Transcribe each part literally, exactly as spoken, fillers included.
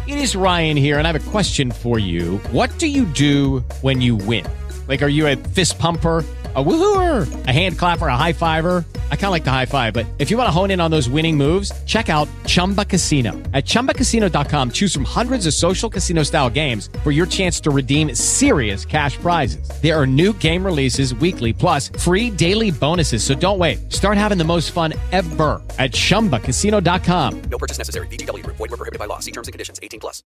It is Ryan here, and I have a question for you. What do you do when you win? Like, are you a fist pumper, a woohooer, a hand clapper, a high fiver? I kind of like the high five, but if you want to hone in on those winning moves, check out Chumba Casino. At chumba casino dot com, choose from hundreds of social casino-style games for your chance to redeem serious cash prizes. There are new game releases weekly, plus free daily bonuses. So don't wait. Start having the most fun ever at chumba casino dot com. No purchase necessary. V G W. Void where prohibited by law. See terms and conditions. eighteen plus.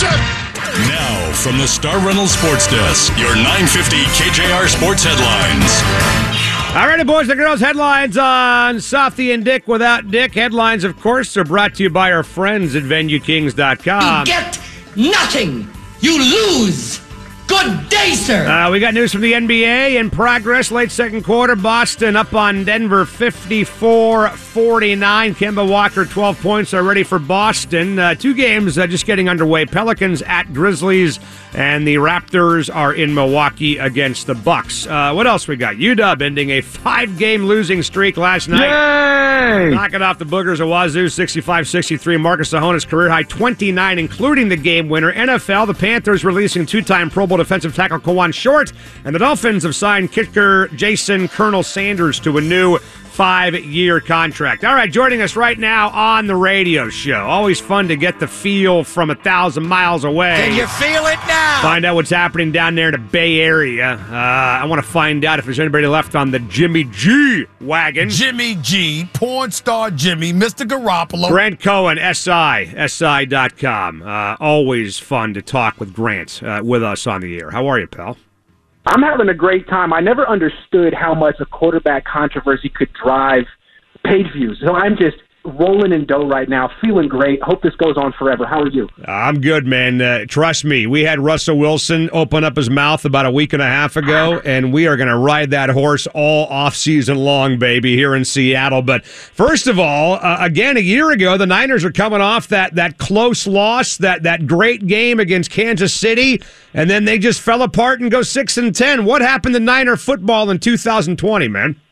Now, from the Star Reynolds Sports Desk, your nine fifty K J R Sports headlines. All righty, boys and girls, headlines on Softy and Dick without Dick. Headlines, of course, are brought to you by our friends at venue kings dot com. You get nothing. You lose. Good day, sir. Uh, we got news from the N B A in progress. Late second quarter, Boston up on Denver fifty-four forty-nine. Kemba Walker, twelve points already for Boston. Uh, two games uh, just getting underway. Pelicans at Grizzlies, and the Raptors are in Milwaukee against the Bucks. Uh, what else we got? U W ending a five-game losing streak last night. Yay! Knocking off the Boogers of Wazoo, sixty-five sixty-three. Marcus Ahones career-high twenty-nine, including the game winner. N F L, the Panthers releasing two-time Pro Bowl defensive tackle Kawan Short, and the Dolphins have signed kicker Jason Colonel Sanders to a new five-year contract. All right, joining us right now on the radio show. Always fun to get the feel from a thousand miles away. Can you feel it now? Find out what's happening down there in the Bay Area. Uh, I want to find out if there's anybody left on the Jimmy G wagon. Jimmy G, porn star Jimmy, Mister Garoppolo. Grant Cohen, S I, S I dot com. Uh, always fun to talk with Grant uh, with us on the air. How are you, pal? I'm having a great time. I never understood how much a quarterback controversy could drive page views. So I'm just rolling in dough right now, feeling great. Hope this goes on forever. How are you? I'm good, man. Uh, trust me, we had Russell Wilson open up his mouth about a week and a half ago, and we are going to ride that horse all off-season long, baby, here in Seattle. But first of all, uh, again, a year ago, the Niners are coming off that that close loss, that that great game against Kansas City, and then they just fell apart and go six and ten. What happened to Niner football in two thousand twenty, man?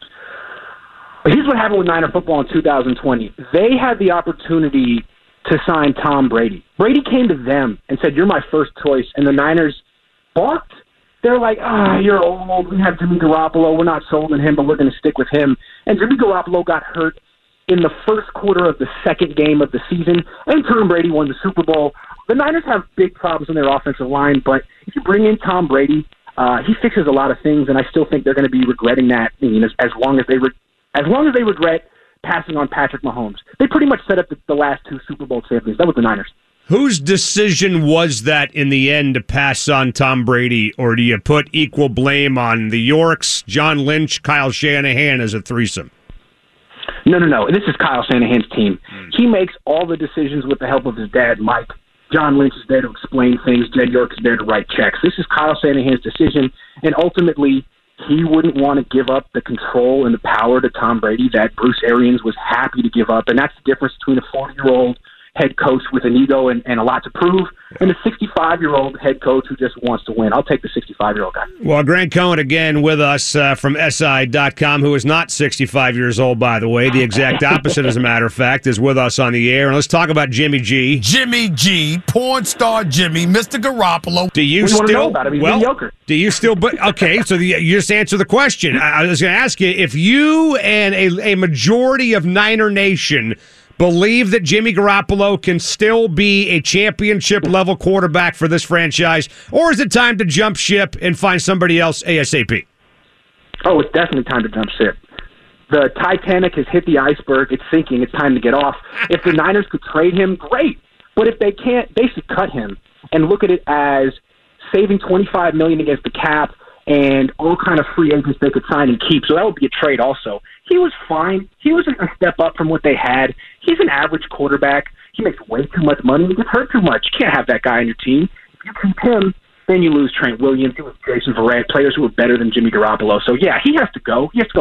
Here's what happened with Niner football in two thousand twenty. They had the opportunity to sign Tom Brady. Brady came to them and said, "You're my first choice," and the Niners balked. They're like, "Ah, oh, you're old. We have Jimmy Garoppolo. We're not sold on him, but we're going to stick with him." And Jimmy Garoppolo got hurt in the first quarter of the second game of the season, and Tom Brady won the Super Bowl. The Niners have big problems in their offensive line, but if you bring in Tom Brady, uh, he fixes a lot of things, and I still think they're going to be regretting that, you know, as long as they re- as long as they regret passing on Patrick Mahomes. They pretty much set up the, the last two Super Bowl champions. That was the Niners. Whose decision was that in the end to pass on Tom Brady, or do you put equal blame on the Yorks, John Lynch, Kyle Shanahan as a threesome? No, no, no. This is Kyle Shanahan's team. Mm. He makes all the decisions with the help of his dad, Mike. John Lynch is there to explain things. Jed York is there to write checks. This is Kyle Shanahan's decision, and ultimately he wouldn't want to give up the control and the power to Tom Brady that Bruce Arians was happy to give up, and that's the difference between a forty-year-old head coach with an ego and, and a lot to prove, and a sixty-five-year-old head coach who just wants to win. I'll take the sixty-five-year-old guy. Well, Grant Cohen again with us uh, from S I dot com, who is not sixty-five years old, by the way. The exact opposite, as a matter of fact, is with us on the air. And let's talk about Jimmy G. Jimmy G, porn star Jimmy, Mister Garoppolo. Do you what do you still? Know about him? He's well, mediocre. Do you still? But okay, so the, you just answer the question. I, I was going to ask you if you and a, a majority of Niner Nation believe that Jimmy Garoppolo can still be a championship-level quarterback for this franchise, or is it time to jump ship and find somebody else ASAP? Oh, it's definitely time to jump ship. The Titanic has hit the iceberg. It's sinking. It's time to get off. If the Niners could trade him, great. But if they can't, they should cut him and look at it as saving twenty-five million dollars against the cap and all kind of free agents they could sign and keep. So that would be a trade also. He was fine. He was a step up from what they had. He's an average quarterback. He makes way too much money. He gets hurt too much. You can't have that guy on your team. If you keep him, then you lose Trent Williams. You lose Jason Verrett, players who are better than Jimmy Garoppolo. So, yeah, he has to go. He has to go now.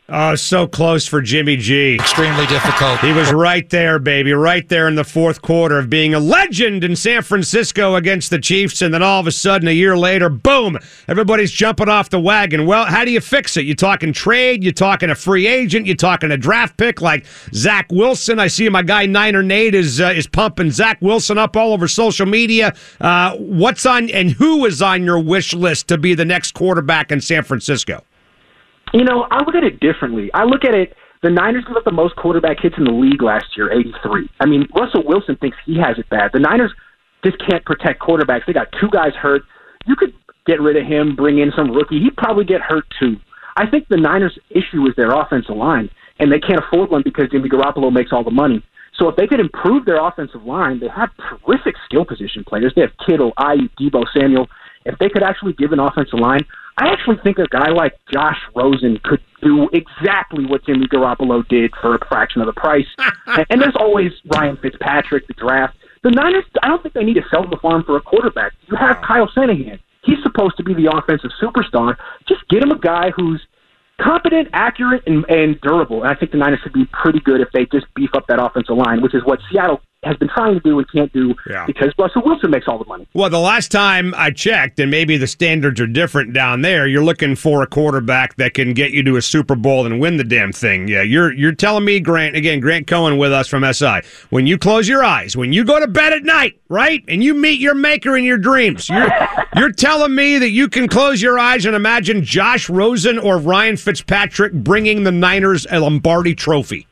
Oh, so close for Jimmy G. Extremely difficult. He was right there, baby, right there in the fourth quarter of being a legend in San Francisco against the Chiefs, and then all of a sudden, a year later, boom, everybody's jumping off the wagon. Well, how do you fix it? You talking trade? You talking a free agent? You talking a draft pick like Zach Wilson? I see my guy Niner Nate is uh, is pumping Zach Wilson up all over social media. Uh, what's on and who is on your wish list to be the next quarterback in San Francisco? You know, I look at it differently. I look at it, the Niners gave up the most quarterback hits in the league last year, eighty-three. I mean, Russell Wilson thinks he has it bad. The Niners just can't protect quarterbacks. They got two guys hurt. You could get rid of him, bring in some rookie. He'd probably get hurt too. I think the Niners' issue is their offensive line, and they can't afford one because Jimmy Garoppolo makes all the money. So if they could improve their offensive line, they have terrific skill position players. They have Kittle, Ayuk, Deebo Samuel. If they could actually give an offensive line, I actually think a guy like Josh Rosen could do exactly what Jimmy Garoppolo did for a fraction of the price. and, and there's always Ryan Fitzpatrick, the draft. The Niners, I don't think they need to sell the farm for a quarterback. You have Kyle Shanahan. He's supposed to be the offensive superstar. Just get him a guy who's competent, accurate, and, and durable. And I think the Niners should be pretty good if they just beef up that offensive line, which is what Seattle has been trying to do and can't do yeah. because Russell Wilson makes all the money. Well, the last time I checked, and maybe the standards are different down there, you're looking for a quarterback that can get you to a Super Bowl and win the damn thing. Yeah, you're you're telling me, Grant, again, Grant Cohen with us from S I, when you close your eyes, when you go to bed at night, right, and you meet your maker in your dreams, you're, you're telling me that you can close your eyes and imagine Josh Rosen or Ryan Fitzpatrick bringing the Niners a Lombardi trophy?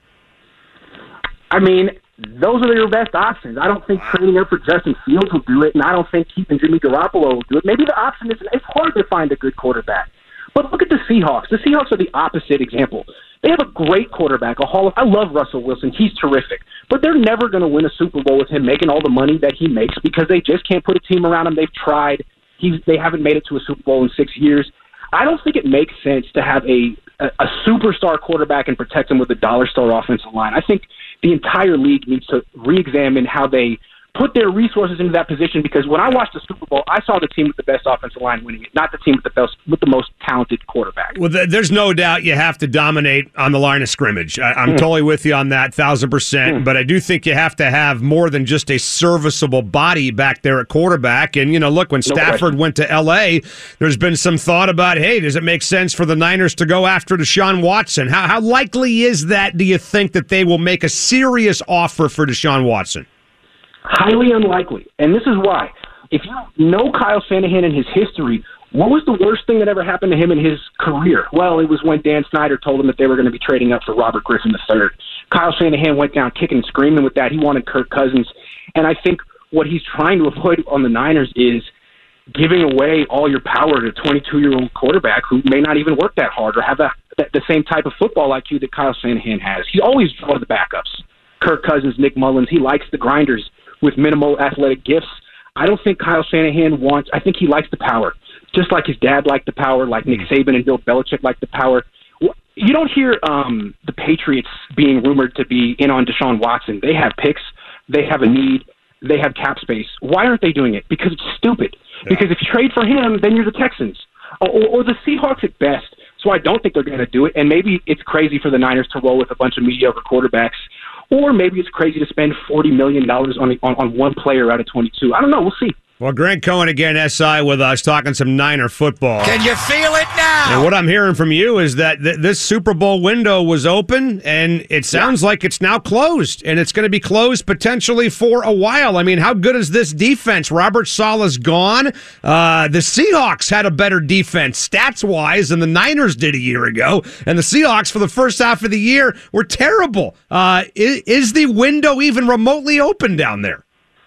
I mean, those are your best options. I don't think trading up for Justin Fields will do it, and I don't think keeping Jimmy Garoppolo will do it. Maybe the option is it's hard to find a good quarterback. But look at the Seahawks. The Seahawks are the opposite example. They have a great quarterback, a Hall of I love Russell Wilson. He's terrific. But they're never going to win a Super Bowl with him making all the money that he makes because they just can't put a team around him. They've tried. He's, they haven't made it to a Super Bowl in six years. I don't think it makes sense to have a, a, a superstar quarterback and protect him with a dollar store offensive line. I think the entire league needs to re-examine how they put their resources into that position because when I watched the Super Bowl, I saw the team with the best offensive line winning it, not the team with the best, with the most talented quarterback. Well, th- there's no doubt you have to dominate on the line of scrimmage. I- I'm mm. totally with you on that, thousand percent. Mm. But I do think you have to have more than just a serviceable body back there at quarterback. And, you know, look, when no Stafford question. went to L A, there's been some thought about, hey, does it make sense for the Niners to go after Deshaun Watson? How, how likely is that, do you think, that they will make a serious offer for Deshaun Watson? Highly unlikely. And this is why. If you know Kyle Shanahan and his history, what was the worst thing that ever happened to him in his career? Well, it was when Dan Snyder told him that they were going to be trading up for Robert Griffin the third. Kyle Shanahan went down kicking and screaming with that. He wanted Kirk Cousins. And I think what he's trying to avoid on the Niners is giving away all your power to a twenty-two-year-old quarterback who may not even work that hard or have a, the same type of football I Q that Kyle Shanahan has. He always draws the backups. Kirk Cousins, Nick Mullins, he likes the grinders with minimal athletic gifts. I don't think Kyle Shanahan wants – I think he likes the power, just like his dad liked the power, like Nick Saban and Bill Belichick liked the power. You don't hear um, the Patriots being rumored to be in on Deshaun Watson. They have picks. They have a need. They have cap space. Why aren't they doing it? Because it's stupid. Yeah. Because if you trade for him, then you're the Texans or, or the Seahawks at best. So I don't think they're going to do it. And maybe it's crazy for the Niners to roll with a bunch of mediocre quarterbacks. Or maybe it's crazy to spend forty million dollars on, on on one player out of twenty-two. I don't know. We'll see. Well, Grant Cohen again, S I with us, talking some Niner football. Can you feel it now? And what I'm hearing from you is that th- this Super Bowl window was open, and it sounds yeah. like it's now closed, and it's going to be closed potentially for a while. I mean, how good is this defense? Robert Saleh's gone. Uh, the Seahawks had a better defense, stats-wise, than the Niners did a year ago, and the Seahawks, for the first half of the year, were terrible. Uh, is, is the window even remotely open down there?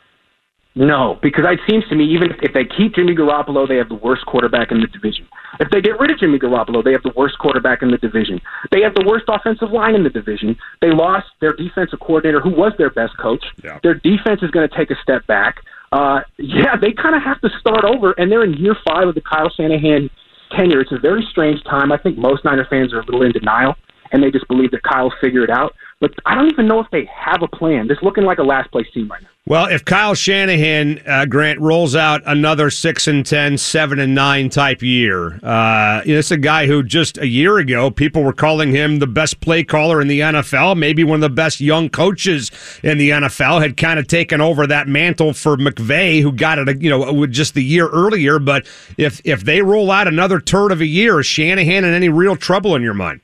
No, because it seems to me even if they keep Jimmy Garoppolo, they have the worst quarterback in the division. If they get rid of Jimmy Garoppolo, they have the worst quarterback in the division. They have the worst offensive line in the division. They lost their defensive coordinator, who was their best coach. Yeah. Their defense is going to take a step back. Uh, yeah, they kind of have to start over, and they're in year five of the Kyle Shanahan tenure. It's a very strange time. I think most Niner fans are a little in denial, and they just believe that Kyle will figure it out. But I don't even know if they have a plan. It's looking like a last-place team right now. Well, if Kyle Shanahan, uh, Grant, rolls out another six and ten, seven and nine type year, uh, you know, it's a guy who just a year ago people were calling him the best play caller in the N F L, maybe one of the best young coaches in the N F L, had kind of taken over that mantle for McVay, who got it, you know, just the year earlier. But if if they roll out another turd of a year, is Shanahan in any real trouble in your mind?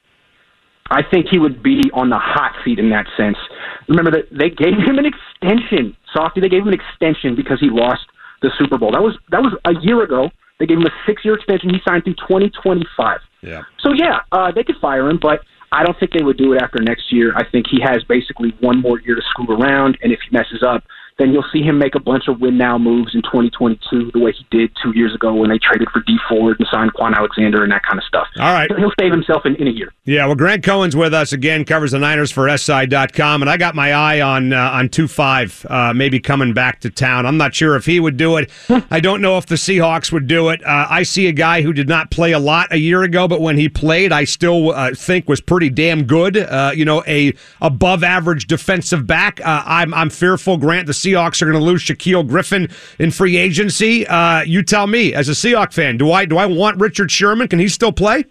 I think he would be on the hot seat in that sense. Remember that they gave him an extension, Softy. They gave him an extension because he lost the Super Bowl. That was that was a year ago. They gave him a six-year extension. He signed through twenty twenty-five. Yeah. So yeah, uh, they could fire him, but I don't think they would do it after next year. I think he has basically one more year to screw around, and if he messes up, then you'll see him make a bunch of win-now moves in twenty twenty-two, the way he did two years ago when they traded for Dee Ford and signed Quan Alexander and that kind of stuff. All right. So he'll save himself in, in a year. Yeah, well, Grant Cohen's with us again, covers the Niners for S I dot com, and I got my eye on uh, on two five, uh, maybe coming back to town. I'm not sure if he would do it. I don't know if the Seahawks would do it. Uh, I see a guy who did not play a lot a year ago, but when he played, I still uh, think was pretty damn good. Uh, you know, a above-average defensive back. Uh, I'm I'm fearful, Grant, the Seahawks are going to lose Shaquille Griffin in free agency. Uh, you tell me, as a Seahawks fan, do I do I want Richard Sherman? Can he still play?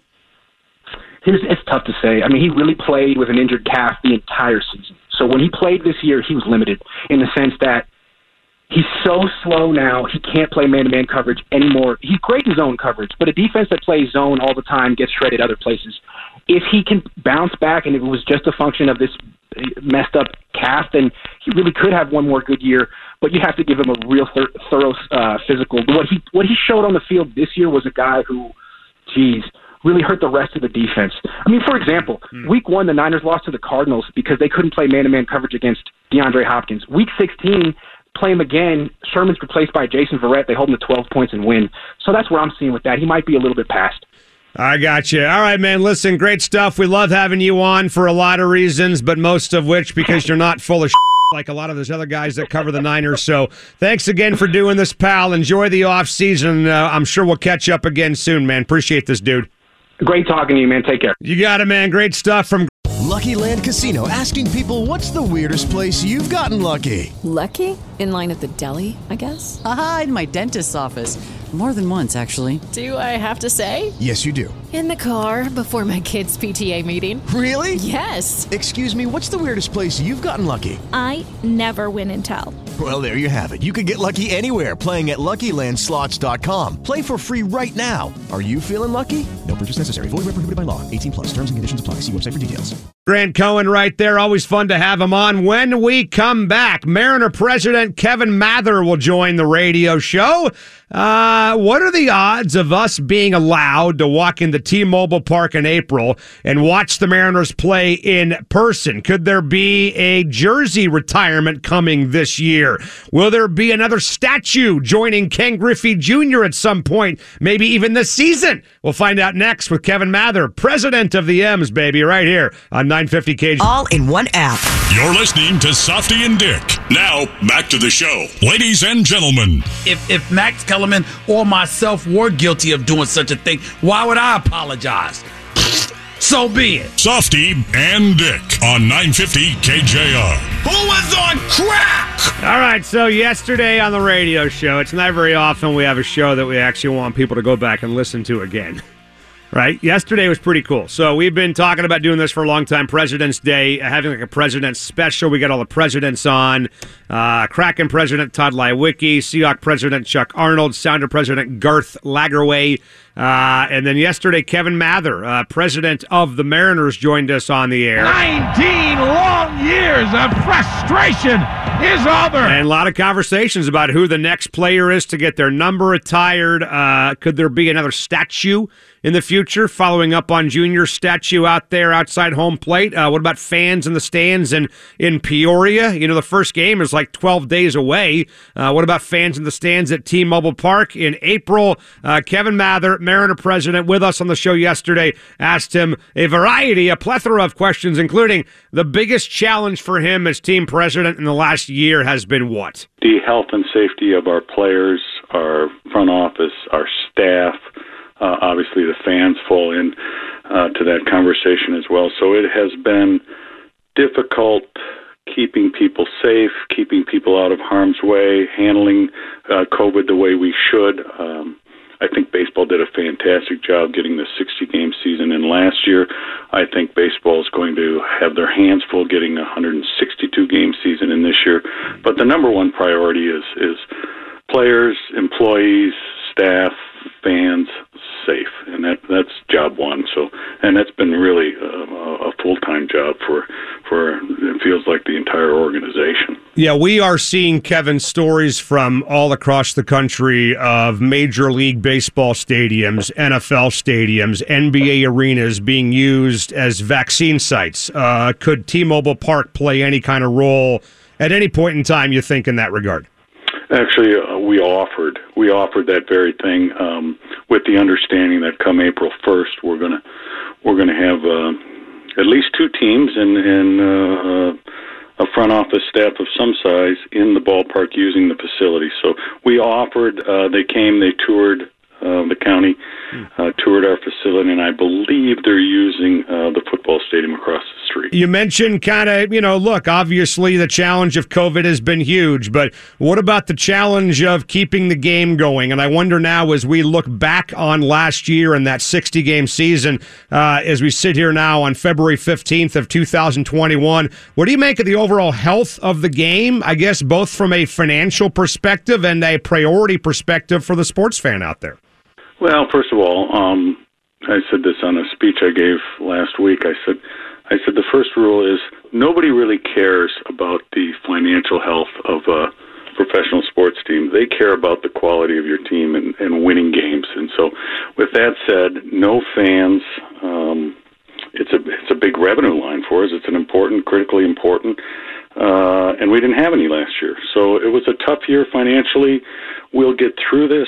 Here's, it's tough to say. I mean, he really played with an injured calf the entire season. So when he played this year, he was limited in the sense that he's so slow now, he can't play man-to-man coverage anymore. He's great in zone coverage, but a defense that plays zone all the time gets shredded other places. If he can bounce back and if it was just a function of this messed up calf, then he really could have one more good year, but you have to give him a real thir- thorough uh, physical. What he what he showed on the field this year was a guy who, geez, really hurt the rest of the defense. I mean, for example, mm. week one, the Niners lost to the Cardinals because they couldn't play man-to-man coverage against DeAndre Hopkins. Week sixteen, play him again. Sherman's replaced by Jason Verrett. They hold him to twelve points and win. So that's where I'm seeing with that. He might be a little bit past. I got you. All right, man. Listen, great stuff. We love having you on for a lot of reasons, but most of which because you're not full of shit like a lot of those other guys that cover the Niners. So thanks again for doing this, pal. Enjoy the off season. Uh, I'm sure we'll catch up again soon, man. Appreciate this, dude. Great talking to you, man. Take care. You got it, man. Great stuff from Lucky Land Casino, asking people, what's the weirdest place you've gotten lucky? Lucky? In line at the deli, I guess? Aha, in my dentist's office. More than once, actually. Do I have to say? Yes, you do. In the car before my kids' P T A meeting. Really? Yes. Excuse me, what's the weirdest place you've gotten lucky? I never win and tell. Well, there you have it. You can get lucky anywhere, playing at Lucky Land Slots dot com. Play for free right now. Are you feeling lucky? No purchase necessary. Void where prohibited by law. eighteen plus. Terms and conditions apply. See website for details. Grant Cohen right there. Always fun to have him on. When we come back, Mariner President Kevin Mather will join the radio show. Uh, what are the odds of us being allowed to walk into T-Mobile Park in April and watch the Mariners play in person? Could there be a jersey retirement coming this year? Will there be another statue joining Ken Griffey Junior at some point, maybe even this season? We'll find out next with Kevin Mather, president of the M's, baby, right here on nine fifty K J. All in one app. You're listening to Softy and Dick. Now, back to the show. Ladies and gentlemen. If if Max Kellerman or myself were guilty of doing such a thing, why would I apologize? So be it. Softy and Dick on nine fifty K J R. Who was on crack? All right, so yesterday on the radio show, it's not very often we have a show that we actually want people to go back and listen to again. Right? Yesterday was pretty cool. So we've been talking about doing this for a long time. President's Day, having like a President's Special. We got all the presidents on. Uh, Kraken President Todd Leiweke, Seahawk President Chuck Arnold, Sounder President Garth Lagerwey. Uh, and then yesterday, Kevin Mather, uh, President of the Mariners, joined us on the air. nineteen long years of frustration is over. And a lot of conversations about who the next player is to get their number retired. Uh, could there be another statue in the future, following up on Junior's statue out there outside home plate? Uh, what about fans in the stands in, in Peoria? You know, the first game is like twelve days away. Uh, what about fans in the stands at T-Mobile Park in April? Uh, Kevin Mather, Mariner president, with us on the show yesterday, asked him a variety, a plethora of questions, including the biggest challenge for him as team president in the last year has been what? The health and safety of our players, our front office, our staff. Uh, obviously, the fans fall in uh, to that conversation as well. So it has been difficult keeping people safe, keeping people out of harm's way, handling uh, COVID the way we should. Um, I think baseball did a fantastic job getting the sixty-game season in last year. I think baseball is going to have their hands full getting a one hundred sixty-two game season in this year. But the number one priority is is players, employees, staff, fans safe, and that that's job one. So, and that's been really a, a full-time job for for it feels like the entire organization. Yeah, we are seeing, Kevin, stories from all across the country of Major League Baseball stadiums, N F L stadiums, N B A arenas being used as vaccine sites. Uh, could T-Mobile Park play any kind of role at any point in time, you think, in that regard? Actually, uh, we offered we offered that very thing um, with the understanding that come April first, we're gonna we're gonna have uh, at least two teams and and uh, a front office staff of some size in the ballpark using the facility. So we offered. Uh, they came. They toured uh, the county, uh, toured our facility, and I believe they're using uh, the football stadium across the street. You mentioned kind of, you know, look, obviously the challenge of COVID has been huge, but what about the challenge of keeping the game going? And I wonder now, as we look back on last year and that sixty-game season, uh, as we sit here now on February fifteenth of two thousand twenty-one, what do you make of the overall health of the game, I guess, both from a financial perspective and a priority perspective for the sports fan out there? Well, first of all, um, I said this on a speech I gave last week. I said, I said the first rule is nobody really cares about the financial health of a professional sports team. They care about the quality of your team and, and winning games. And so, with that said, no fans. Um, it's a it's a big revenue line for us. It's an important, critically important, uh, and we didn't have any last year. So it was a tough year financially. We'll get through this.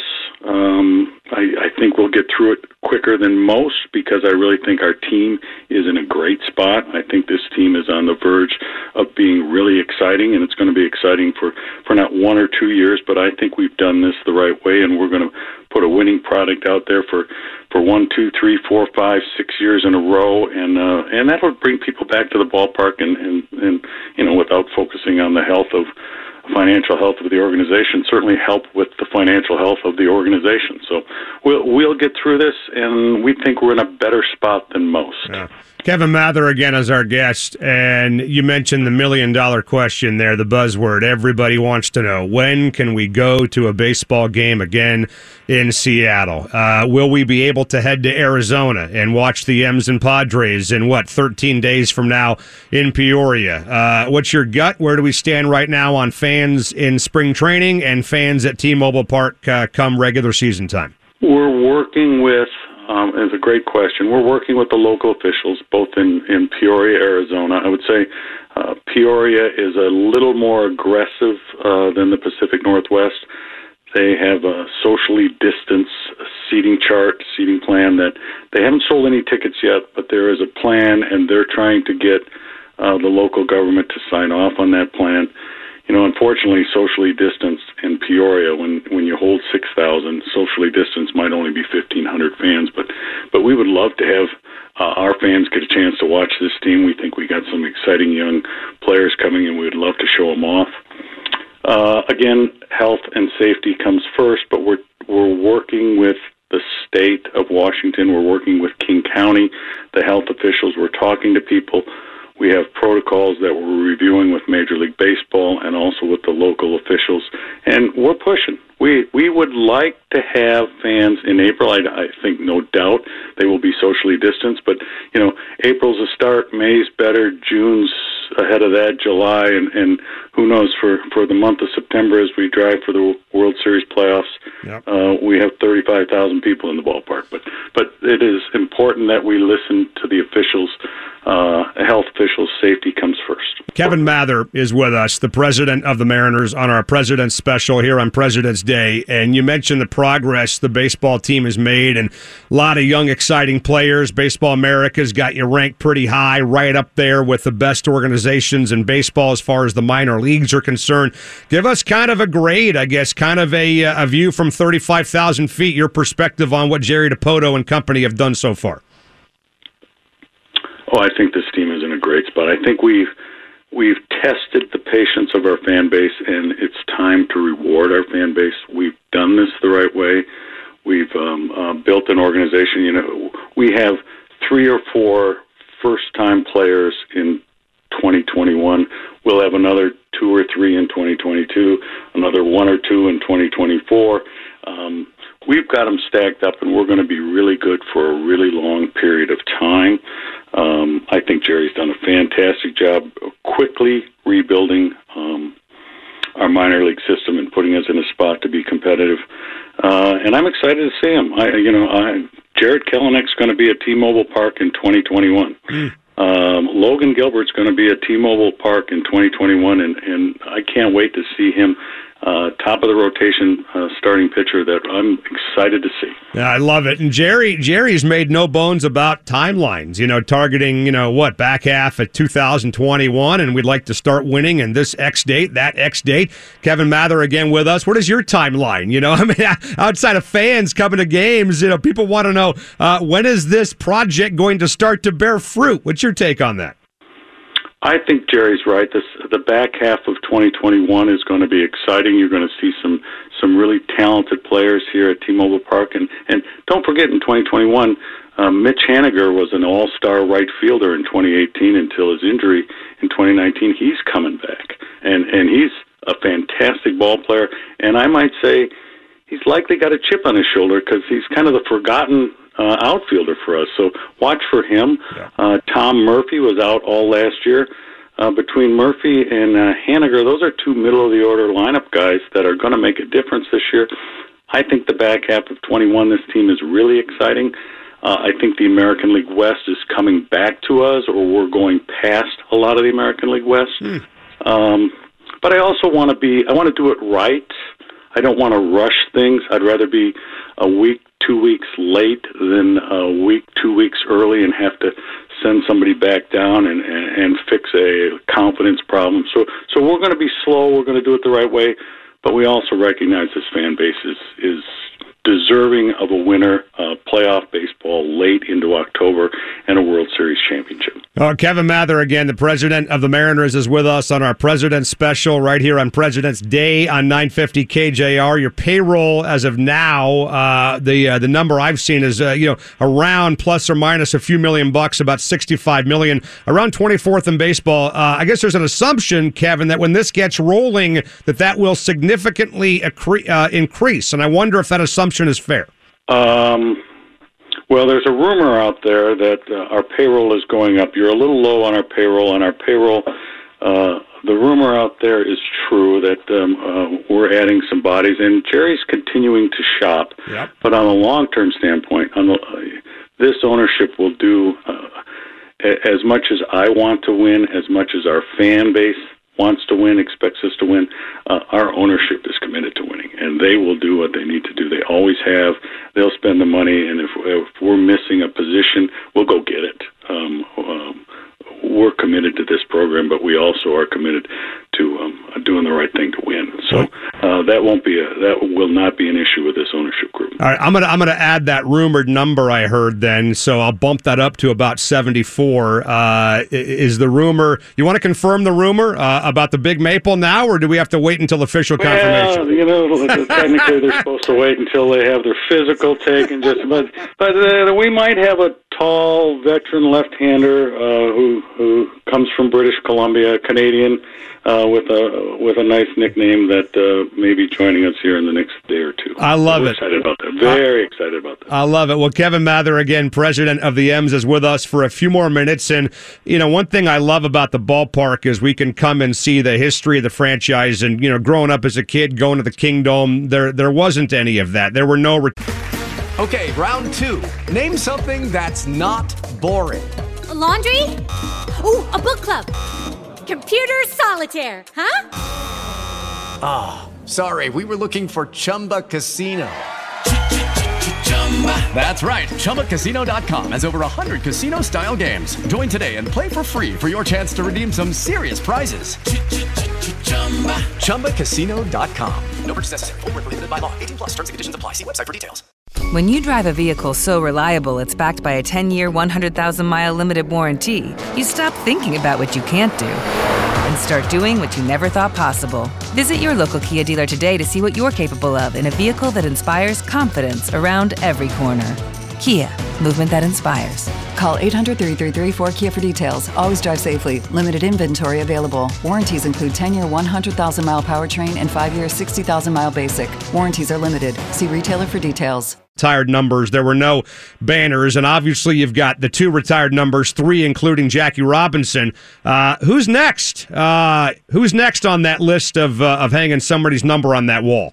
Um, I, I think we'll get through it quicker than most because I really think our team is in a great spot. I think this team is on the verge of being really exciting, and it's going to be exciting for, for not one or two years, but I think we've done this the right way, and we're going to put a winning product out there for, for one, two, three, four, five, six years in a row, and uh, and that would bring people back to the ballpark and, and, and you know, without focusing on the health of financial health of the organization, certainly help with the financial health of the organization. So we'll we'll get through this, and we think we're in a better spot than most. Yeah. Kevin Mather again as our guest, and you mentioned the million-dollar question there, the buzzword. Everybody wants to know, when can we go to a baseball game again in Seattle? Uh, will we be able to head to Arizona and watch the M's and Padres in, what, thirteen days from now in Peoria? Uh, what's your gut? Where do we stand right now on fans in spring training and fans at T-Mobile Park uh, come regular season time? We're working with... Um, it's a great question. We're working with the local officials, both in, in Peoria, Arizona. I would say uh, Peoria is a little more aggressive uh, than the Pacific Northwest. They have a socially distanced seating chart, seating plan that they haven't sold any tickets yet, but there is a plan, and they're trying to get uh, the local government to sign off on that plan. You know, unfortunately, socially distanced in Peoria, when, when you hold six thousand, socially distanced might only be fifteen hundred fans. But but we would love to have uh, our fans get a chance to watch this team. We think we got some exciting young players coming, and we would love to show them off. Uh, again, health and safety comes first, but we're we're working with the state of Washington. We're working with King County, the health officials. We're talking to people. We have protocols that we're reviewing with Major League Baseball and also with the local officials, and we're pushing. We we would like to have fans in April. I, I think no doubt they will be socially distanced, but you know, April's a start, May's better, June's ahead of that, July, and, and who knows for, for the month of September as we drive for the World Series playoffs. Yep. Uh, we have thirty-five thousand people in the ballpark, but but it is important that we listen to the officials. Uh, health officials, safety comes first. Kevin Mather is with us, the president of the Mariners, on our President's Special here on President's Day. And you mentioned the progress the baseball team has made, and a lot of young, exciting players. Baseball America's got you ranked pretty high, right up there with the best organizations in baseball as far as the minor leagues are concerned. Give us kind of a grade, I guess, kind of a, a view from thirty-five thousand feet, your perspective on what Jerry Dipoto and company have done so far. Oh, I think this team is in a great spot. I think we've we've tested the patience of our fan base, and it's time to reward our fan base. We've done this the right way. We've um, uh, built an organization. You know, we have three or four first-time players in twenty twenty-one. We'll have another two or three in twenty twenty-two, another one or two in twenty twenty-four. Um, we've got them stacked up, and we're going to be really good for a really long period of time. Um, I think Jerry's done a fantastic job of quickly rebuilding um, our minor league system and putting us in a spot to be competitive. Uh, and I'm excited to see him. I, you know, I, Jared Kelenick's going to be at T-Mobile Park in twenty twenty-one. Mm. Um, Logan Gilbert's going to be at T-Mobile Park in twenty twenty-one, and, and I can't wait to see him uh, top of the rotation uh, starting pitcher that I'm excited to see. Yeah, I love it. And Jerry, Jerry's made no bones about timelines, you know, targeting, you know, what, back half of two thousand twenty-one, and we'd like to start winning in this X date, that X date. Kevin Mather again with us. What is your timeline? You know, I mean, outside of fans coming to games, you know, people want to know, uh, when is this project going to start to bear fruit? What's your take on that? I think Jerry's right. This, the back half of twenty twenty-one is going to be exciting. You're going to see some some really talented players here at T-Mobile Park. And, and don't forget, in twenty twenty-one, um, Mitch Haniger was an all-star right fielder in twenty eighteen until his injury in twenty nineteen. He's coming back, and, and he's a fantastic ball player. And I might say he's likely got a chip on his shoulder because he's kind of the forgotten Uh, outfielder for us, so watch for him. Yeah. Uh, Tom Murphy was out all last year. Uh, between Murphy and uh, Haniger, those are two middle-of-the-order lineup guys that are going to make a difference this year. I think the back half of twenty-one, this team is really exciting. Uh, I think the American League West is coming back to us, or we're going past a lot of the American League West. Mm. Um, but I also want to be, I want to do it right. I don't want to rush things. I'd rather be a week, two weeks late than a week, two weeks early and have to send somebody back down and, and, and fix a confidence problem. So so we're going to be slow. We're going to do it the right way. But we also recognize this fan base is, is deserving of a winner, uh, playoff baseball late into October, and a World Series championship. Oh, Kevin Mather, again, the president of the Mariners, is with us on our President's Special right here on President's Day on nine fifty K J R. Your payroll as of now, uh, the uh, the number I've seen is uh, you know around plus or minus a few million bucks, about sixty-five million, around twenty-fourth in baseball. Uh, I guess there's an assumption, Kevin, that when this gets rolling, that that will significantly accre- uh, increase, and I wonder if that assumption is fair. Um. Well, there's a rumor out there that uh, our payroll is going up. You're a little low on our payroll, and our payroll, uh, the rumor out there is true that um, uh, we're adding some bodies, and Jerry's continuing to shop. Yep. But on a long-term standpoint, on the, uh, this ownership will do uh, as much as I want to win, as much as our fan base wants to win, expects us to win. Uh, our ownership is committed to winning, and they will do what they need to do. They always have. They'll spend the money, and if, if we're missing a position, we'll go get it. Um, um, we're committed to this program, but we also are committed to um, doing the right thing to win. So uh, that won't be a that will not be an issue with this ownership group. All right, I'm gonna I'm gonna add that rumored number I heard then, so I'll bump that up to about seventy-four. Uh, is the rumor? You want to confirm the rumor uh, about the Big Maple now, or do we have to wait until official confirmation? Well, you know, technically they're supposed to wait until they have their physical taken. Just but but uh, we might have a tall veteran left-hander uh, who who comes from British Columbia, Canadian, uh, with a with a nice nickname that uh, may be joining us here in the next day or two. I love We're it. Excited about that. Very uh, excited about that. I love it. Well, Kevin Mather, again, president of the M's, is with us for a few more minutes. And you know, one thing I love about the ballpark is we can come and see the history of the franchise. And you know, growing up as a kid, going to the Kingdome, there there wasn't any of that. There were no. Re- Okay, round two. Name something that's not boring. A laundry? Ooh, a book club. Computer solitaire, huh? Ah, oh, sorry, we were looking for Chumba Casino. That's right, Chumba Casino dot com has over one hundred casino-style games. Join today and play for free for your chance to redeem some serious prizes. Chumba Casino dot com. No purchase necessary. Void where prohibited by law. eighteen plus. Terms and conditions apply. See website for details. When you drive a vehicle so reliable it's backed by a ten-year, one hundred thousand mile limited warranty, you stop thinking about what you can't do and start doing what you never thought possible. Visit your local Kia dealer today to see what you're capable of in a vehicle that inspires confidence around every corner. Kia, movement that inspires. Call eight hundred, three three three, four Kia for details. Always drive safely. Limited inventory available. Warranties include ten-year, one hundred thousand mile powertrain and five-year, sixty thousand mile basic. Warranties are limited. See retailer for details. Retired numbers. There were no banners, and obviously you've got the two retired numbers, three including Jackie Robinson. Uh, who's next? Uh, who's next on that list of uh, of hanging somebody's number on that wall?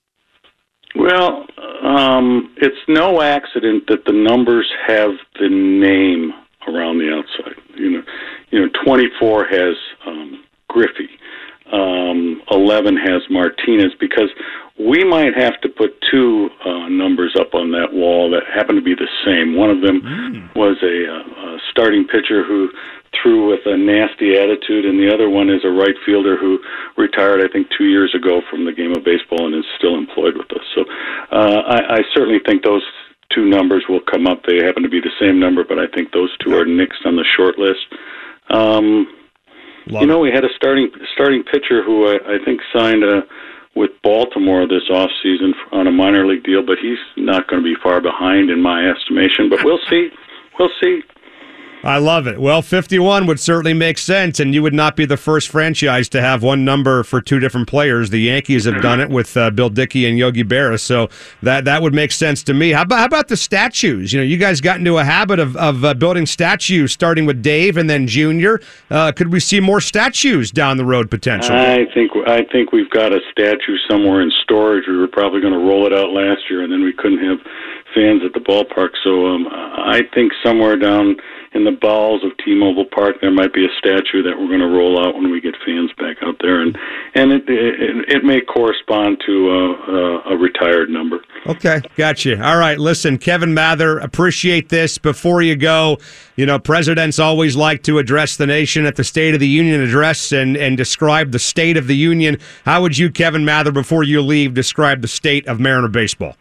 Well, um, it's no accident that the numbers have the name around the outside. You know, you know, twenty-four has um, Griffey, um, eleven has Martinez, because we might have to put two uh, numbers up on that wall that happen to be the same. One of them mm. was a, uh, a starting pitcher who threw with a nasty attitude, and the other one is a right fielder who retired, I think, two years ago from the game of baseball and is still employed with us. So uh, I, I certainly think those two numbers will come up. They happen to be the same number, but I think those two are next on the short list. Um, you know, we had a starting starting pitcher who I, I think signed a with Baltimore this offseason on a minor league deal, but he's not going to be far behind in my estimation. But we'll see. We'll see. I love it. Well, fifty-one would certainly make sense, and you would not be the first franchise to have one number for two different players. The Yankees have done it with uh, Bill Dickey and Yogi Berra, so that that would make sense to me. How about, how about the statues? You know, you guys got into a habit of, of uh, building statues, starting with Dave and then Junior. Uh, could we see more statues down the road potentially? I think I think we've got a statue somewhere in storage. We were probably going to roll it out last year, and then we couldn't have fans at the ballpark. So um, I think somewhere down in the bowels of T-Mobile Park, there might be a statue that we're going to roll out when we get fans back out there, and and it it, it may correspond to a, a, a retired number. Okay, gotcha. All right, listen, Kevin Mather, appreciate this. Before you go, you know, presidents always like to address the nation at the State of the Union address and, and describe the state of the union. How would you, Kevin Mather, before you leave, describe the state of Mariner baseball?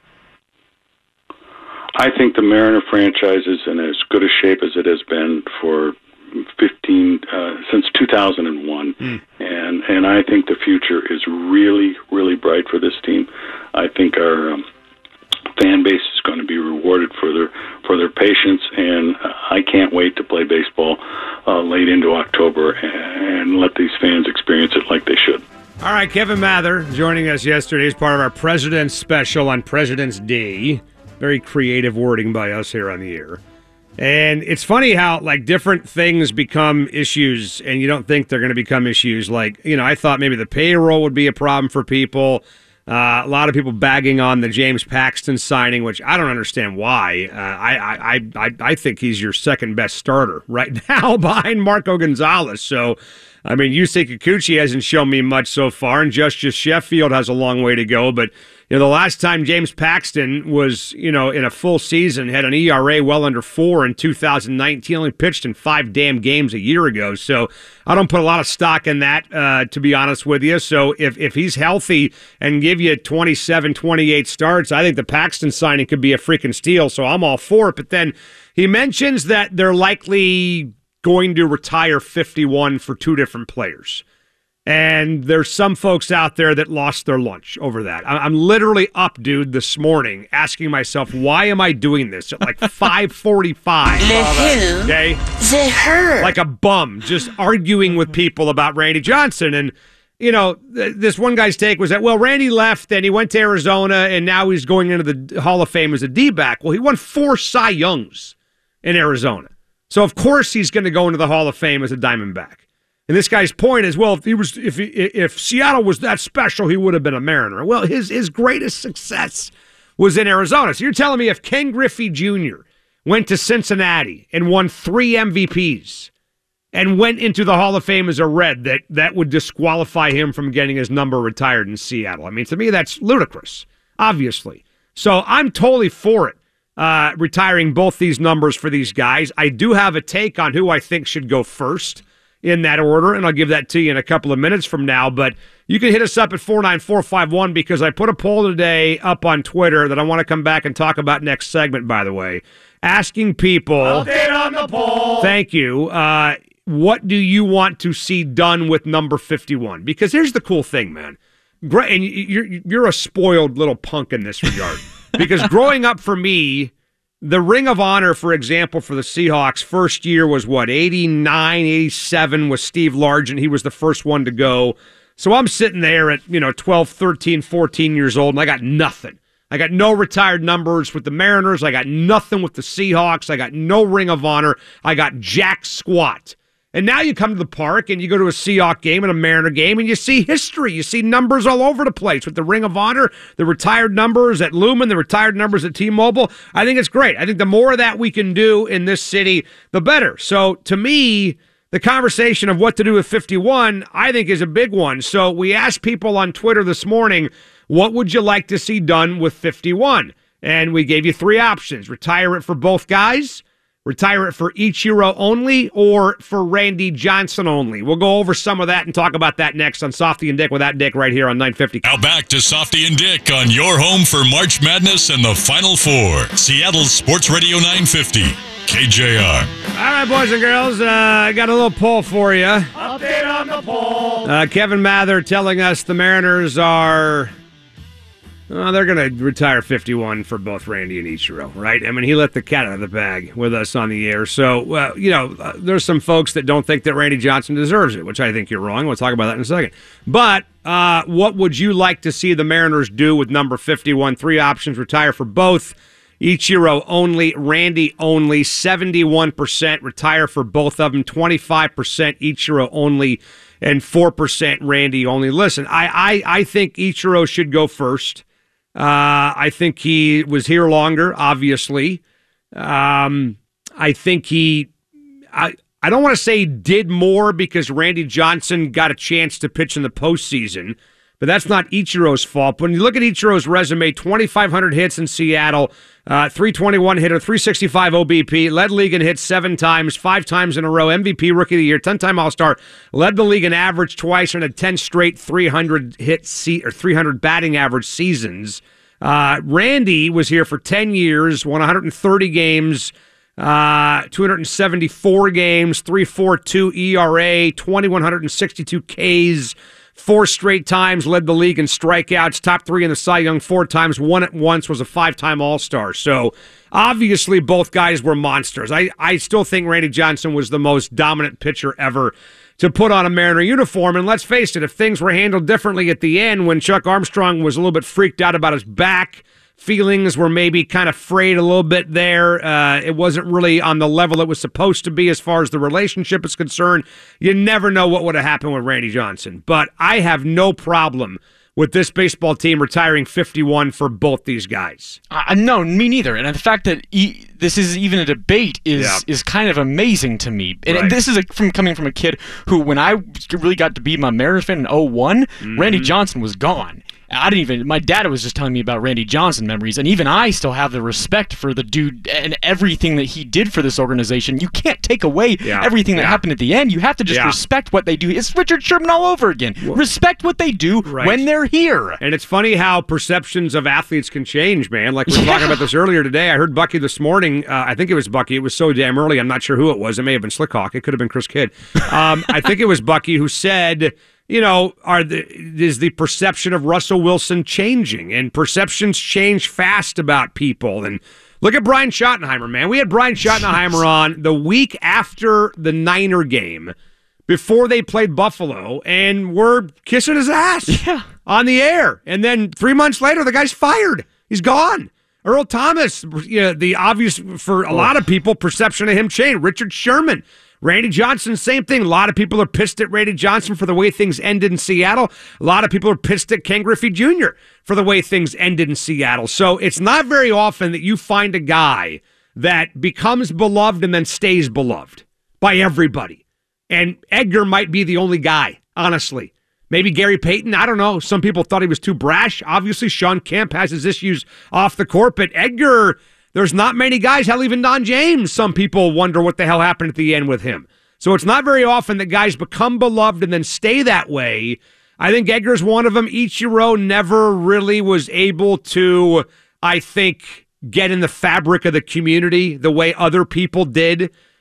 I think the Mariner franchise is in as good a shape as it has been for fifteen uh, since two thousand one, mm. and and I think the future is really really bright for this team. I think our um, fan base is going to be rewarded for their for their patience, and I can't wait to play baseball uh, late into October and let these fans experience it like they should. All right, Kevin Mather joining us yesterday as part of our President's Special on President's Day. Very creative wording by us here on the air. And it's funny how, like, different things become issues, and you don't think they're going to become issues. Like, you know, I thought maybe the payroll would be a problem for people. Uh, a lot of people bagging on the James Paxton signing, which I don't understand why. Uh, I, I, I, I think he's your second best starter right now behind Marco Gonzalez. So, I mean, Yusei Kikuchi hasn't shown me much so far, and Justice Sheffield has a long way to go. But, you know, the last time James Paxton was, you know, in a full season, had an E R A well under four in two thousand nineteen, only pitched in five damn games a year ago. So I don't put a lot of stock in that, uh, to be honest with you. So if, if he's healthy and give you twenty-seven, twenty-eight starts, I think the Paxton signing could be a freaking steal. So I'm all for it. But then he mentions that they're likely going to retire fifty-one for two different players. And there's some folks out there that lost their lunch over that. I'm literally up, dude, this morning asking myself, why am I doing this at like five forty-five? Okay? The her. Like a bum, just arguing with people about Randy Johnson. And, you know, th- this one guy's take was that, well, Randy left and he went to Arizona and now he's going into the Hall of Fame as a D-back. Well, he won four Cy Youngs in Arizona. So, of course, he's going to go into the Hall of Fame as a Diamondback. And this guy's point is, well, if he was, if he, if Seattle was that special, he would have been a Mariner. Well, his his greatest success was in Arizona. So you're telling me if Ken Griffey Junior went to Cincinnati and won three M V Ps and went into the Hall of Fame as a Red, that that would disqualify him from getting his number retired in Seattle? I mean, to me, that's ludicrous, obviously. So I'm totally for it. Uh, retiring both these numbers for these guys. I do have a take on who I think should go first in that order, and I'll give that to you in a couple of minutes from now. But you can hit us up at four nine four five one because I put a poll today up on Twitter that I want to come back and talk about next segment, by the way, asking people. Update on the poll. Thank you. Uh, what do you want to see done with number fifty-one? Because here's the cool thing, man. Great, and you're you're a spoiled little punk in this regard. Because growing up for me, the Ring of Honor, for example, for the Seahawks, first year was what, eighty-nine, eighty-seven was Steve Largent. He was the first one to go. So I'm sitting there at, you know, twelve, thirteen, fourteen years old, and I got nothing. I got no retired numbers with the Mariners. I got nothing with the Seahawks. I got no Ring of Honor. I got jack squat. And now you come to the park and you go to a Seahawk game and a Mariner game and you see history. You see numbers all over the place with the Ring of Honor, the retired numbers at Lumen, the retired numbers at T-Mobile. I think it's great. I think the more of that we can do in this city, the better. So to me, the conversation of what to do with fifty-one, I think, is a big one. So we asked people on Twitter this morning, what would you like to see done with fifty-one? And we gave you three options. Retire it for both guys, retire it for Ichiro only, or for Randy Johnson only. We'll go over some of that and talk about that next on Softy and Dick with that Dick right here on nine fifty. Now back to Softy and Dick on your home for March Madness and the Final Four. Seattle's Sports Radio nine fifty, K J R. All right, boys and girls, uh, I got a little poll for you. Update on the poll. Uh, Kevin Mather telling us the Mariners are... Uh, they're going to retire fifty-one for both Randy and Ichiro, right? I mean, he let the cat out of the bag with us on the air. So, uh, you know, uh, there's some folks that don't think that Randy Johnson deserves it, which I think you're wrong. We'll talk about that in a second. But uh, what would you like to see the Mariners do with number fifty-one? Three options: retire for both, Ichiro only, Randy only. seventy-one percent retire for both of them, twenty-five percent Ichiro only, and four percent Randy only. Listen, I, I, I think Ichiro should go first. Uh, I think he was here longer, obviously. Um, I think he, I, I don't want to say did more because Randy Johnson got a chance to pitch in the postseason, but that's not Ichiro's fault. But when you look at Ichiro's resume, twenty-five hundred hits in Seattle, uh, three twenty-one hitter, three sixty-five O B P, led league in hits seven times, five times in a row, M V P, Rookie of the Year, ten-time All-Star, led the league in average twice and had ten straight three hundred hit se- or three hundred batting average seasons. Uh, Randy was here for ten years, won one hundred thirty games, uh, two hundred seventy-four games, three point four two E R A, two thousand one hundred sixty-two Ks, four straight times, led the league in strikeouts, top three in the Cy Young four times, won it once, was a five-time All-Star. So obviously both guys were monsters. I, I still think Randy Johnson was the most dominant pitcher ever to put on a Mariner uniform. And let's face it, if things were handled differently at the end when Chuck Armstrong was a little bit freaked out about his back, feelings were maybe kind of frayed a little bit there. Uh, it wasn't really on the level it was supposed to be as far as the relationship is concerned. You never know what would have happened with Randy Johnson. But I have no problem with this baseball team retiring fifty-one for both these guys. Uh, no, me neither. And the fact that e- this is even a debate is yeah. is kind of amazing to me. And Right. this is a, from coming from a kid who, when I really got to be my Mariners fan in oh one, Mm-hmm. Randy Johnson was gone. I didn't even, my dad was just telling me about Randy Johnson memories, and even I still have the respect for the dude and everything that he did for this organization. You can't take away Yeah. everything that Yeah. happened at the end. You have to just Yeah. respect what they do. It's Richard Sherman all over again. Respect what they do Right. when they're here. And it's funny how perceptions of athletes can change, man. Like we were Yeah. talking about this earlier today. I heard Bucky this morning. Uh, I think it was Bucky. It was so damn early. I'm not sure who it was. It may have been Slickhawk. It could have been Chris Kidd. Um, I think it was Bucky who said, you know, are the, is the perception of Russell Wilson changing? And perceptions change fast about people. And look at Brian Schottenheimer, man. We had Brian Schottenheimer on the week after the Niner game, before they played Buffalo, and we're kissing his ass yeah. on the air. And then three months later, the guy's fired. He's gone. Earl Thomas, you know, the obvious, for a lot of people, perception of him changed. Richard Sherman. Randy Johnson, same thing. A lot of people are pissed at Randy Johnson for the way things ended in Seattle. A lot of people are pissed at Ken Griffey Junior for the way things ended in Seattle. So it's not very often that you find a guy that becomes beloved and then stays beloved by everybody. And Edgar might be the only guy, honestly. Maybe Gary Payton, I don't know. Some people thought he was too brash. Obviously, Sean Kemp has his issues off the court, but Edgar, there's not many guys. Hell, even Don James, some people wonder what the hell happened at the end with him. So it's not very often that guys become beloved and then stay that way. I think Edgar's one of them. Ichiro never really was able to, I think, get in the fabric of the community the way other people did.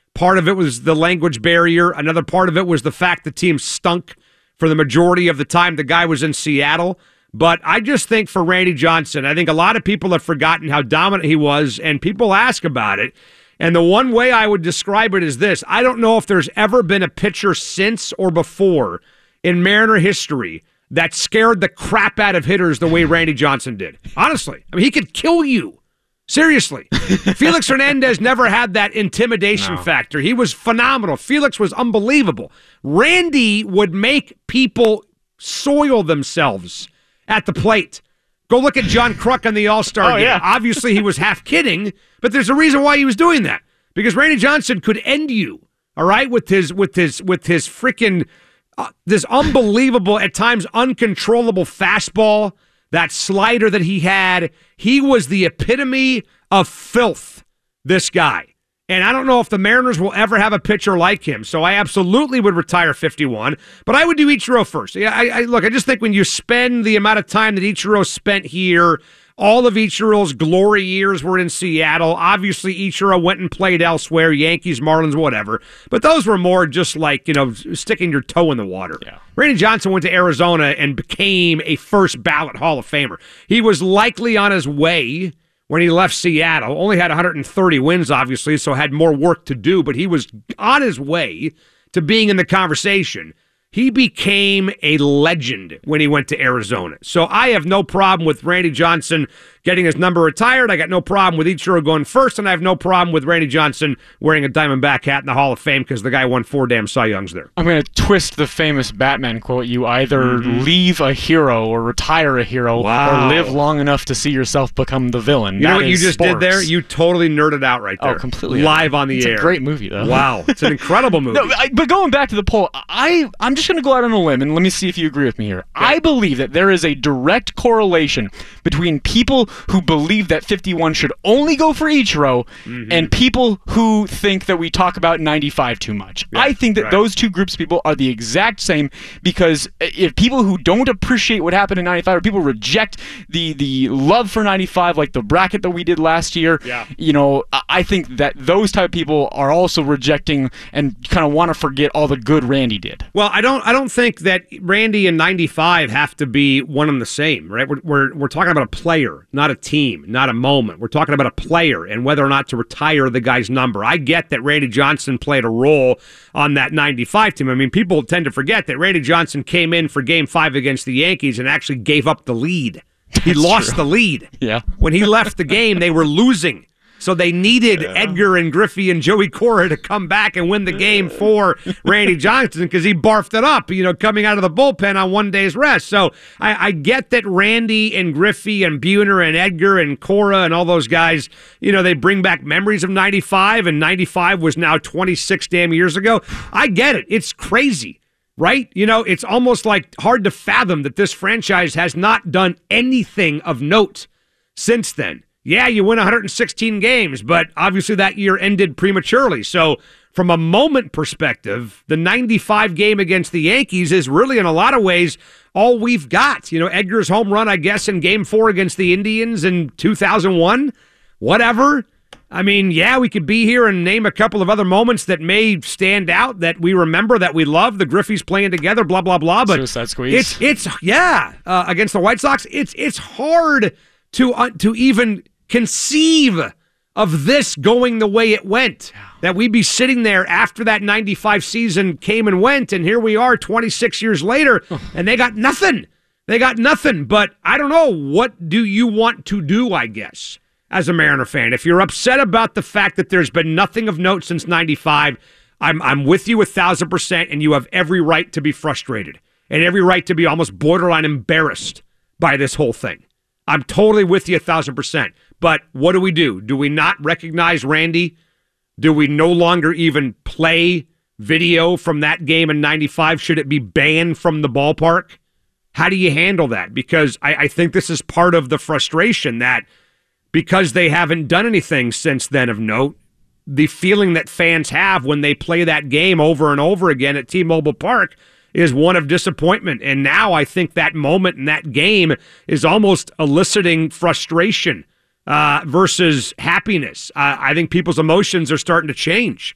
Part of it was the language barrier. Another part of it was the fact the team stunk for the majority of the time the guy was in Seattle. But I just think for Randy Johnson, I think a lot of people have forgotten how dominant he was, and people ask about it. And the one way I would describe it is this. I don't know if there's ever been a pitcher since or before in Mariner history that scared the crap out of hitters the way Randy Johnson did. Honestly. I mean, he could kill you. Seriously. Felix Hernandez never had that intimidation no. factor. He was phenomenal. Felix was unbelievable. Randy would make people soil themselves at the plate. Go look at John Kruk on the All-Star oh, game. Yeah. Obviously, he was half kidding, but there's a reason why he was doing that. Because Randy Johnson could end you, all right, with his with his with his freaking uh, this unbelievable, at times uncontrollable fastball, that slider that he had. He was the epitome of filth, this guy. And I don't know if the Mariners will ever have a pitcher like him. So I absolutely would retire fifty-one. But I would do Ichiro first. Yeah, I, I, look, I just think when you spend the amount of time that Ichiro spent here, all of Ichiro's glory years were in Seattle. Obviously, Ichiro went and played elsewhere, Yankees, Marlins, whatever. But those were more just like, you know, sticking your toe in the water. Yeah. Randy Johnson went to Arizona and became a first ballot Hall of Famer. He was likely on his way when he left Seattle. Only had one hundred thirty wins, obviously, so had more work to do, but he was on his way to being in the conversation. He became a legend when he went to Arizona. So I have no problem with Randy Johnson getting his number retired. I got no problem with Ichiro going first, and I have no problem with Randy Johnson wearing a Diamondback hat in the Hall of Fame because the guy won four damn Cy Youngs there. I'm going to twist the famous Batman quote. You either mm-hmm. leave a hero or retire a hero wow. or live long enough to see yourself become the villain. You that know what you just sports. did there? You totally nerded out right there. Oh, completely. Live on the it's air. It's a great movie, though. Wow. It's an incredible movie. No, I, but going back to the poll, I, I'm just going to go out on a limb, and let me see if you agree with me here. Yeah. I believe that there is a direct correlation between people who believe that fifty-one should only go for Ichiro mm-hmm. and people who think that we talk about ninety-five too much. Yeah, I think that right. those two groups of people are the exact same, because if people who don't appreciate what happened in ninety-five, or people reject the the love for ninety-five, like the bracket that we did last year, yeah. you know, I think that those type of people are also rejecting and kind of want to forget all the good Randy did. Well, I don't I don't think that Randy and ninety-five have to be one and the same, right? We're we're, we're talking about a player, not a team, not a moment. We're talking about a player and whether or not to retire the guy's number. I get that Randy Johnson played a role on that ninety-five team. I mean, people tend to forget that Randy Johnson came in for game five against the Yankees and actually gave up the lead. He That's lost true. the lead. Yeah. When he left the game, they were losing. So they needed yeah. Edgar and Griffey and Joey Cora to come back and win the game for Randy Johnson because he barfed it up, you know, coming out of the bullpen on one day's rest. So I, I get that Randy and Griffey and Buhner and Edgar and Cora and all those guys, you know, they bring back memories of ninety-five, and ninety-five was now twenty-six damn years ago. I get it. It's crazy, right? You know, it's almost like hard to fathom that this franchise has not done anything of note since then. Yeah, you win one hundred sixteen games, but obviously that year ended prematurely. So from a moment perspective, the ninety-five game against the Yankees is really in a lot of ways all we've got. You know, Edgar's home run, I guess, in game four against the Indians in two thousand one, whatever. I mean, yeah, we could be here and name a couple of other moments that may stand out that we remember, that we love. The Griffeys playing together, blah, blah, blah. But Suicide Squeeze. It's, it's yeah, uh, against the White Sox, it's it's hard to uh, to even conceive of this going the way it went, that we'd be sitting there after that ninety-five season came and went, and here we are twenty-six years later, and they got nothing. They got nothing. But I don't know. What do you want to do, I guess, as a Mariner fan? If you're upset about the fact that there's been nothing of note since ninety-five, I'm, I'm with you a thousand percent, and you have every right to be frustrated and every right to be almost borderline embarrassed by this whole thing. I'm totally with you a thousand percent. But what do we do? Do we not recognize Randy? Do we no longer even play video from that game in ninety-five? Should it be banned from the ballpark? How do you handle that? Because I, I think this is part of the frustration that because they haven't done anything since then of note, the feeling that fans have when they play that game over and over again at T-Mobile Park is one of disappointment. And now I think that moment in that game is almost eliciting frustration uh, versus happiness. Uh, I think people's emotions are starting to change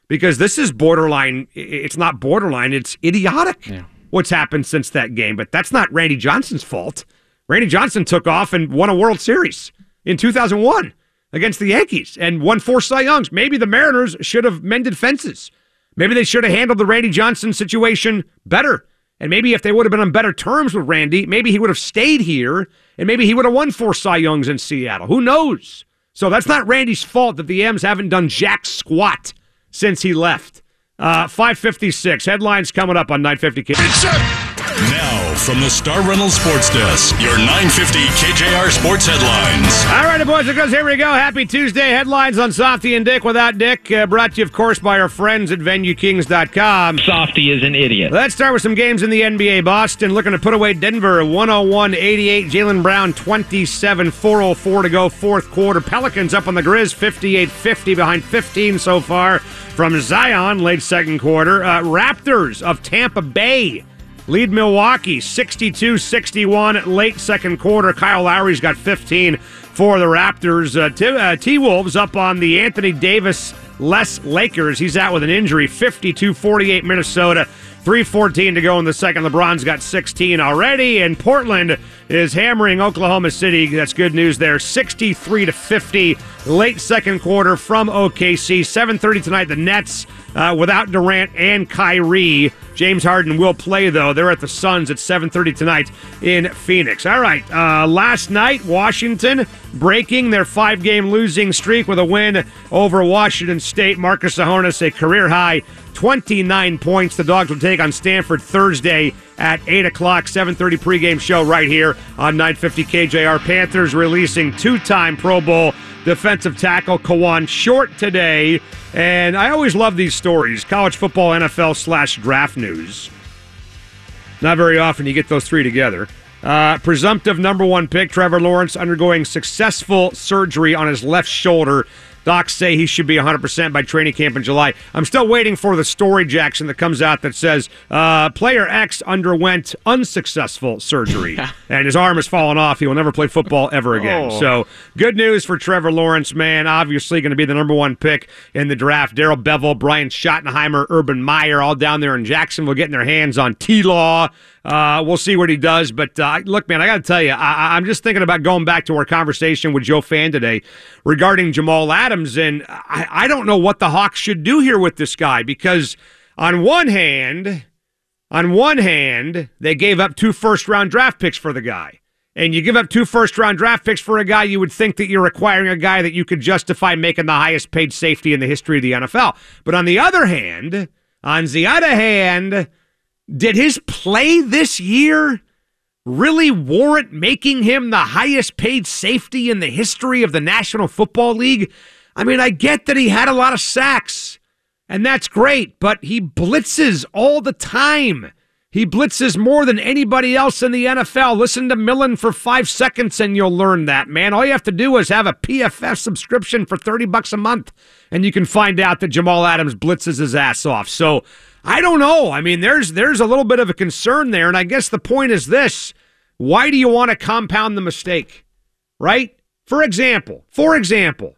because this is borderline. It's not borderline. It's idiotic Yeah. what's happened since that game. But that's not Randy Johnson's fault. Randy Johnson took off and won a World Series in two thousand one against the Yankees and won four Cy Youngs. Maybe the Mariners should have mended fences. Maybe they should have handled the Randy Johnson situation better. And maybe if they would have been on better terms with Randy, maybe he would have stayed here, and maybe he would have won four Cy Youngs in Seattle. Who knows? So that's not Randy's fault that the M's haven't done jack squat since he left. Uh, five fifty-six. Headlines coming up on nine fifty K. Now, from the Star Reynolds Sports Desk, your nine fifty K J R Sports Headlines. All right, boys and girls, here we go. Happy Tuesday. Headlines on Softy and Dick without Dick. Uh, brought to you, of course, by our friends at Venue Kings dot com. Softy is an idiot. Let's start with some games in the N B A. Boston looking to put away Denver one oh one eighty-eight. Jaylen Brown twenty-seven, four oh four to go, fourth quarter. Pelicans up on the Grizz fifty-eight fifty, behind fifteen so far from Zion, late second quarter. Uh, Raptors of Tampa Bay lead Milwaukee sixty-two sixty-one, late second quarter. Kyle Lowry's got fifteen for the Raptors. Uh, T- uh, T-Wolves up on the Anthony Davis-less Lakers. He's out with an injury. fifty-two forty-eight Minnesota. three fourteen to go in the second. LeBron's got sixteen already, and Portland is hammering Oklahoma City. That's good news there. sixty-three to fifty, late second quarter from O K C. seven thirty tonight, the Nets uh, without Durant and Kyrie. James Harden will play, though. They're at the Suns at seven thirty tonight in Phoenix. All right, uh, last night, Washington breaking their five-game losing streak with a win over Washington State. Marcus Ahonis, a career-high twenty-nine points. The Dogs will take on Stanford Thursday at eight o'clock, seven thirty pregame show right here on nine fifty K J R. Panthers releasing two-time Pro Bowl defensive tackle Kawan Short today. And I always love these stories, college football, N F L slash draft news. Not very often you get those three together. Uh, presumptive number one pick, Trevor Lawrence, undergoing successful surgery on his left shoulder. Docs say he should be one hundred percent by training camp in July. I'm still waiting for the story, Jackson, that comes out that says uh, player X underwent unsuccessful surgery, and his arm has fallen off. He will never play football ever again. Oh. So good news for Trevor Lawrence, man. Obviously going to be the number one pick in the draft. Darrell Bevel, Brian Schottenheimer, Urban Meyer, all down there in Jacksonville getting their hands on T-Law. Uh, we'll see what he does. But uh, look, man, I got to tell you, I- I'm just thinking about going back to our conversation with Joe Fan today regarding Jamal Adams. And I, I don't know what the Hawks should do here with this guy, because on one hand, on one hand, they gave up two first-round draft picks for the guy. And you give up two first-round draft picks for a guy, you would think that you're acquiring a guy that you could justify making the highest-paid safety in the history of the N F L. But on the other hand, on the other hand, did his play this year really warrant making him the highest-paid safety in the history of the National Football League? I mean, I get that he had a lot of sacks, and that's great, but he blitzes all the time. He blitzes more than anybody else in the N F L. Listen to Millen for five seconds, and you'll learn that, man. All you have to do is have a P F F subscription for thirty bucks a month, and you can find out that Jamal Adams blitzes his ass off. So I don't know. I mean, there's there's a little bit of a concern there, and I guess the point is this. Why do you want to compound the mistake, right? For example, for example,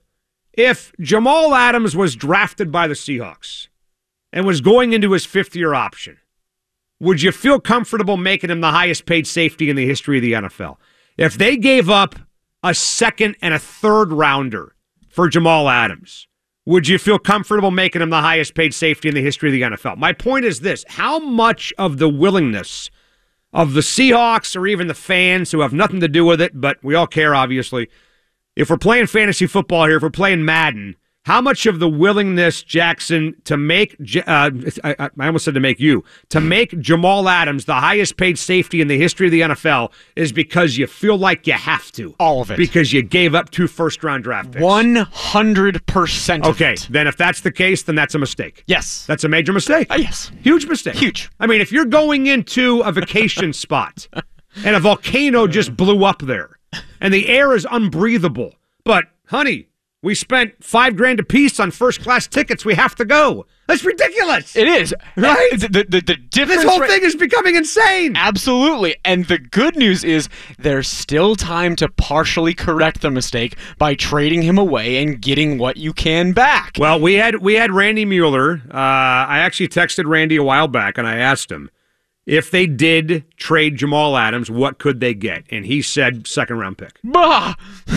if Jamal Adams was drafted by the Seahawks and was going into his fifth-year option, would you feel comfortable making him the highest-paid safety in the history of the N F L? If they gave up a second and a third rounder for Jamal Adams, would you feel comfortable making him the highest-paid safety in the history of the N F L? My point is this. How much of the willingness of the Seahawks or even the fans who have nothing to do with it, but we all care, obviously, if we're playing fantasy football here, if we're playing Madden, how much of the willingness, Jackson, to make, uh, I, I almost said to make you, to make Jamal Adams the highest paid safety in the history of the N F L is because you feel like you have to? All of it. Because you gave up two first-round draft picks. one hundred percent of Okay, it. then if that's the case, then that's a mistake. Yes. That's a major mistake. Uh, yes. Huge mistake. Huge. I mean, if you're going into a vacation spot and a volcano just blew up there and the air is unbreathable, but, honey, We spent five grand apiece on first class tickets. We have to go. That's ridiculous. It is. Right? The, the, the, the difference This whole right- thing is becoming insane. Absolutely. And the good news is there's still time to partially correct the mistake by trading him away and getting what you can back. Well, we had we had Randy Mueller. Uh, I actually texted Randy a while back, and I asked him, if they did trade Jamal Adams, what could they get? And he said second round pick. Bah!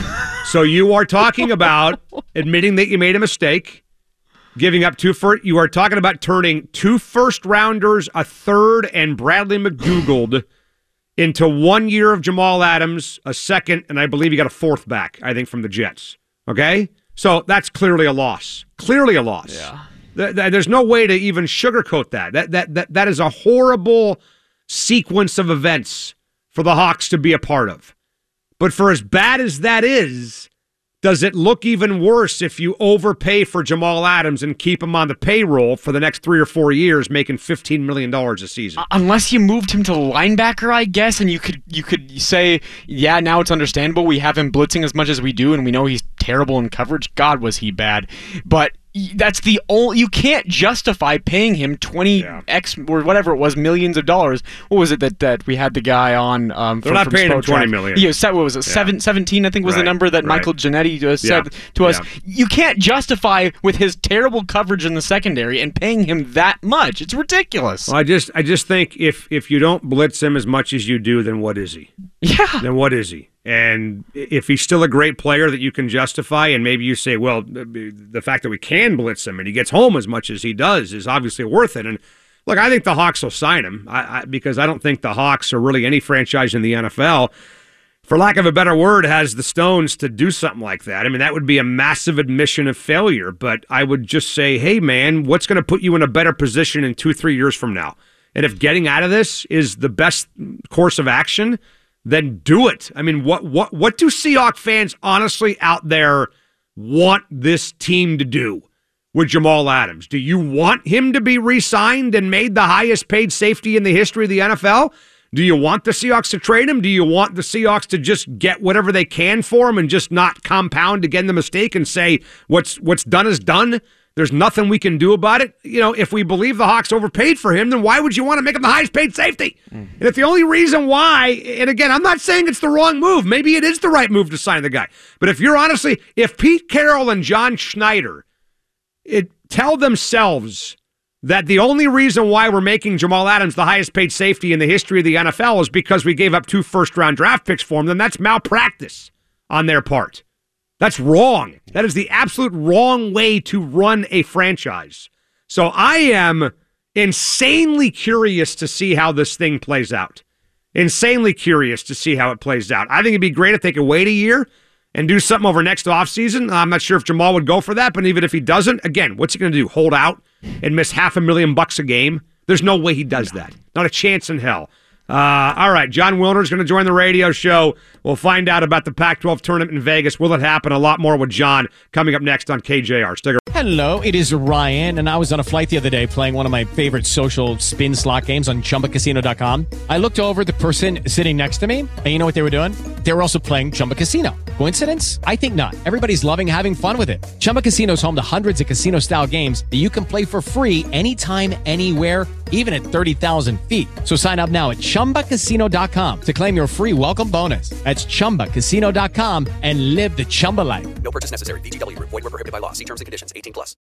So you are talking about admitting that you made a mistake, giving up two first. You are talking about turning two first rounders, a third, and Bradley McDougald into one year of Jamal Adams, a second, and I believe you got a fourth back, I think, from the Jets. Okay? So that's clearly a loss. Clearly a loss. Yeah. Th- th- There's no way to even sugarcoat that. That that that that is a horrible sequence of events for the Hawks to be a part of. But for as bad as that is, does it look even worse if you overpay for Jamal Adams and keep him on the payroll for the next three or four years, making fifteen million dollars a season? Uh, unless you moved him to linebacker, I guess, and you could you could say, yeah, now it's understandable. We have him blitzing as much as we do, and we know he's terrible in coverage. God, was he bad. But that's the only, you can't justify paying him twenty x or whatever it was millions of dollars. What was it that, that we had the guy on? Um, They're from, not from paying him Spotrac? twenty million. Yeah, set, what was it? Yeah. Seven, seventeen, I think was Right, the number that right. Michael Giannetti uh, said Yeah, to us. yeah. You can't justify with his terrible coverage in the secondary and paying him that much. It's ridiculous. Well, I just I just think if if you don't blitz him as much as you do, then what is he? Yeah. Then what is he? And if he's still a great player that you can justify, and maybe you say, well, the fact that we can blitz him and he gets home as much as he does is obviously worth it. And look, I think the Hawks will sign him I, I, because I don't think the Hawks are really any franchise in the N F L, for lack of a better word, has the stones to do something like that. I mean, that would be a massive admission of failure. But I would just say, hey, man, what's going to put you in a better position in two, three years from now? And if getting out of this is the best course of action, then do it. I mean, what what what do Seahawks fans honestly out there want this team to do with Jamal Adams? Do you want him to be re-signed and made the highest paid safety in the history of the N F L? Do you want the Seahawks to trade him? Do you want the Seahawks to just get whatever they can for him and just not compound again the mistake and say what's what's done is done? There's nothing we can do about it. You know, if we believe the Hawks overpaid for him, then why would you want to make him the highest paid safety? Mm. And if the only reason why, and again, I'm not saying it's the wrong move. Maybe it is the right move to sign the guy. But if you're honestly, if Pete Carroll and John Schneider it, tell themselves that the only reason why we're making Jamal Adams the highest paid safety in the history of the N F L is because we gave up two first-round draft picks for him, then that's malpractice on their part. That's wrong. That is the absolute wrong way to run a franchise. So I am insanely curious to see how this thing plays out. Insanely curious to see how it plays out. I think it'd be great if they could wait a year and do something over next offseason. I'm not sure if Jamal would go for that, but even if he doesn't, again, what's he going to do? Hold out and miss half a million bucks a game? There's no way he does that. Not a chance in hell. Uh, all right, John Wilner's going to join the radio show. We'll find out about the Pac twelve tournament in Vegas. Will it happen? A lot more with John coming up next on K J R. Stick around. Hello, it is Ryan, and I was on a flight the other day playing one of my favorite social spin slot games on Chumba Casino dot com. I looked over at the person sitting next to me, and you know what they were doing? They were also playing Chumba Casino. Coincidence? I think not. Everybody's loving having fun with it. Chumba Casino is home to hundreds of casino-style games that you can play for free anytime, anywhere, even at thirty thousand feet. So sign up now at Chumba Casino dot com to claim your free welcome bonus. That's Chumba Casino dot com and live the Chumba life. No purchase necessary. V G W. Void where prohibited by law. See terms and conditions. eighteen plus.